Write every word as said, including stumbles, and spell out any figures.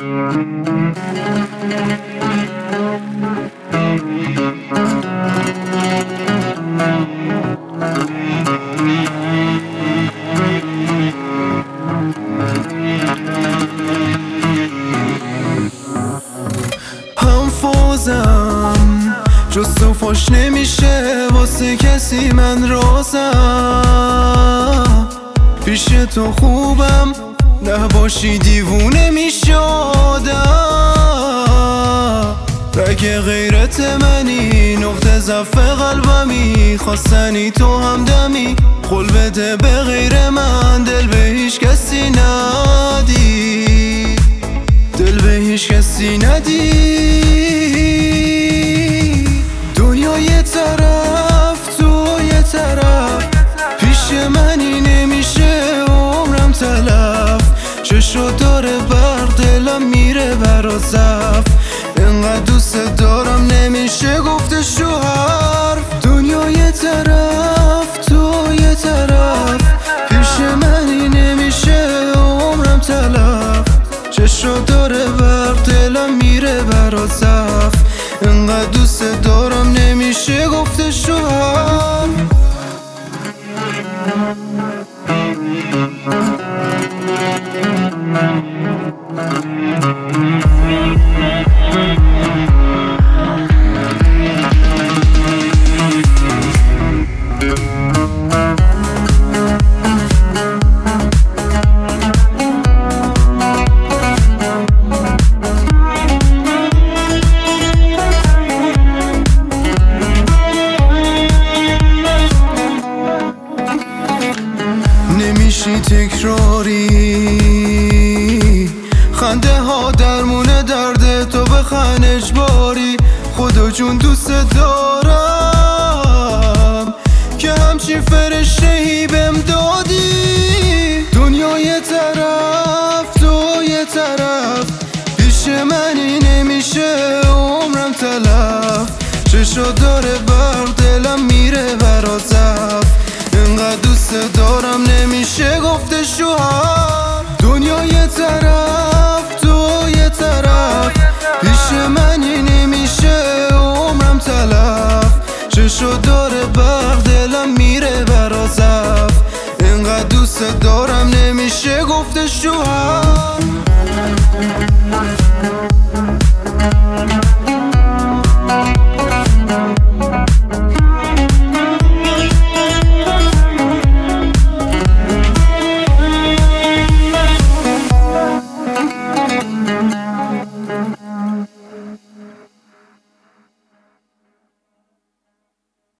هم فوزم جز تو فاش نمیشه واسه کسی من رازم پیش تو خوبم نباشی دیوونه میشدم رگ غیرت منی نقطه ضعف قلبمی خواستنی تو همدمی قول بده به غیر من دل به هیچ کسی ندی دل به هیچ کسی ندی دنیا یه طرف تو یه طرف پیش منی نمیشه عمرم تلف چشو داره بر دلم میره برا زف اینقدر دوست دارم نمیشه گفتش تو حرف دنیا یه طرف تو یه طرف پیش منی نمیشه عمرم تلف چشو داره بر دلم میره برا زف اینقدر دوست دارم نمیشه گفتش تو حرف نمیشی تکراری خنده ها درمونه درد تو بخن اجباری خدا جون دوست دارم که همچین فرشته ای بهم دادی دنیا یه طرف تو یه طرف پیش منی نمیشه عمرم تلف چشو داره بر دلم میره برا زف اینقدر دوست دارم نمیشه گفتش تو هم دنیا یه طرف